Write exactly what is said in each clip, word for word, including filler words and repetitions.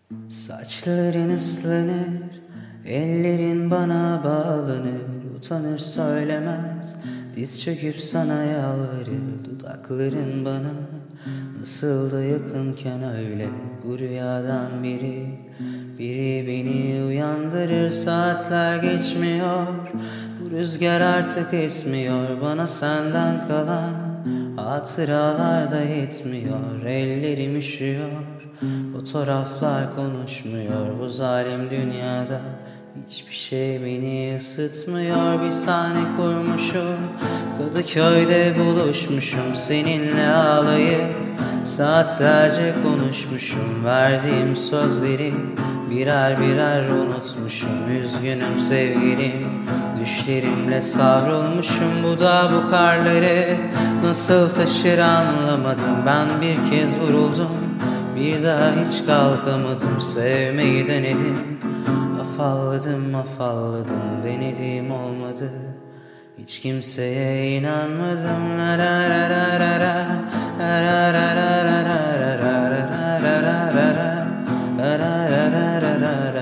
Saçların ıslanır, ellerin bana bağlanır. Utanır söylemez, diz çöküp sana yalvarır. Dudakların bana nasıl da yakınken öyle. Bu rüyadan biri, biri beni uyandırır. Saatler geçmiyor, bu rüzgar artık esmiyor. Bana senden kalan hatıralar da yetmiyor. Ellerim üşüyor, fotoğraflar konuşmuyor. Bu zalim dünyada hiçbir şey beni ısıtmıyor. Bir sahne kurmuşum, Kadıköy'de buluşmuşum. Seninle ağlayıp saatlerce konuşmuşum. Verdiğim sözleri birer birer unutmuşum. Üzgünüm sevgilim, düşlerimle savrulmuşum. Bu da bu karları nasıl taşır anlamadım. Ben bir kez vuruldum, bir daha hiç kalkamadım. Sevmeyi denedim, afalladım afalladım, denedim olmadı. Hiç kimseye inanmadım. La la la la la la, la la la la la la, la la la la la la la, la la la la la la la,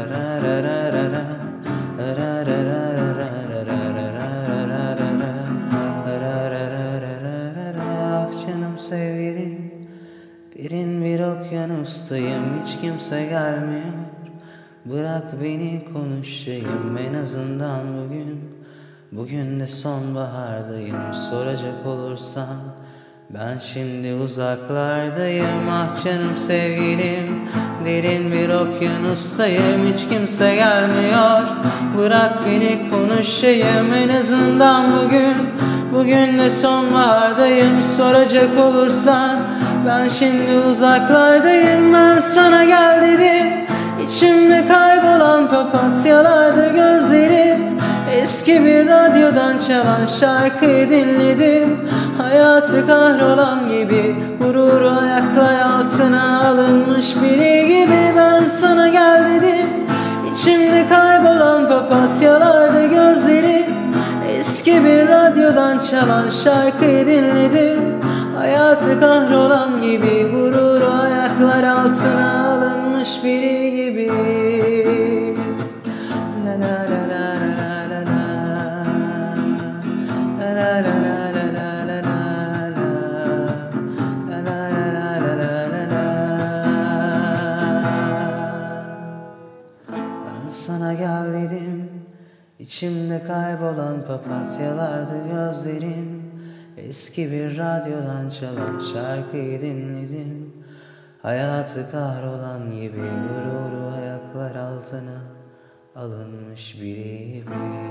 ah canım sevgilim, derin bir okyanustayım, hiç kimse gelmiyor. Bırak beni konuşayım en azından bugün. Bugün de sonbahardayım, soracak olursan ben şimdi uzaklardayım. Ah canım sevgilim, derin bir okyanustayım, hiç kimse gelmiyor. Bırak beni konuşayım en azından bugün. Bugün de sonbahardayım, soracak olursan ben şimdi uzaklardayım. Ben sana gel dedim, İçimde kaybolan papatyalarda gözlerim. Eski bir radyodan çalan şarkıyı dinledim. Hayatı kahrolan gibi, gururu ayaklar altına alınmış biri gibi. Ben sana gel dedim, İçimde kaybolan papatyalarda gözlerim. Eski bir radyodan çalan şarkıyı dinledim. Hayatı kahrolan gibi, gururu ayaklar altına alınmış biri gibi. La la la la la la la, la la la la la la la, la la la la la la. Ben sana gel dedim, İçimde kaybolan papatyalardı gözlerin. Eski bir radyodan çalan şarkıyı dinledim. Hayatı kahrolan gibi, gururu ayaklar altına alınmış biri gibi.